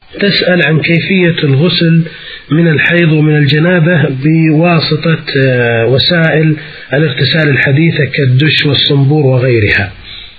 تسأل عن كيفية الغسل من الحيض ومن الجنابة بواسطة وسائل الاغتسال الحديثة كالدش والصنبور وغيرها.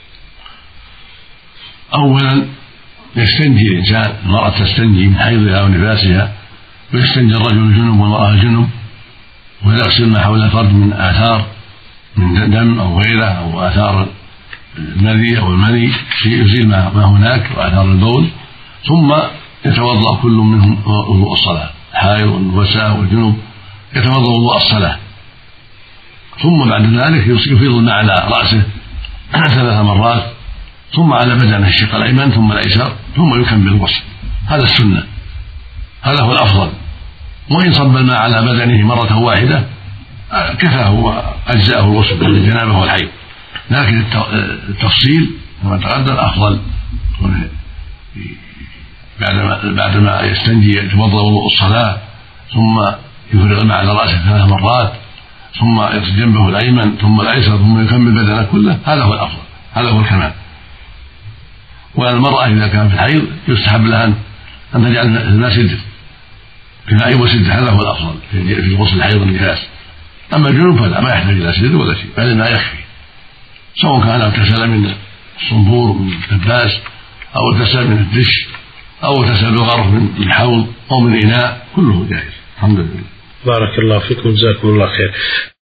أولا يستنجي الإنسان، المرأة تستنجي من حيضها ونفاسها، ويستنجي الرجل الجنب والمرأة الجنب، ويغسل ما حول الفرج من آثار من دم أو غيره أو آثار المذي أو المني، يزيل ما هناك وآثار البول، ثم يتوضأ كل منهم وضوء الصلاة، الحائض والنفساء والجنب يتوضأ وضوء الصلاة، ثم بعد ذلك يفيض الماء على رأسه 3 مرات، ثم على بدنه الشق الأيمن ثم الأيسر، ثم يكمل الغسل. هذا السنة، هذا هو الأفضل. وإن صب الماء على بدنه مرة واحدة كفاه وأجزأه الغسل عن الجنابة والحيض، لكن التفصيل كما تقدم أفضل. بعدما يستنجي يتوضأ وضوء الصلاة، ثم يفرغ الماء على رأسه 3 مرات، ثم يغسل جنبه الأيمن ثم الأيسر، ثم يكمل بدنه كله. هذا هو الأفضل، هذا هو الكمال. والمرأة إذا كان في الحيض يستحب لها أن تجعل الماء سدر، بماء وسدر، هذا هو الأفضل في غسل الحيض والنفاس. أما الجنوب فلا، ما يحتاج إلى سدر ولا شيء، بل الماء يكفي، سواء كان اغتسل من الصنبور من الكباس، أو اغتسل من الدش، أو اغتسل بالغرف من حوض أو من إناء، كله جائز. الحمد لله. بارك الله فيكم، جزاكم الله خير.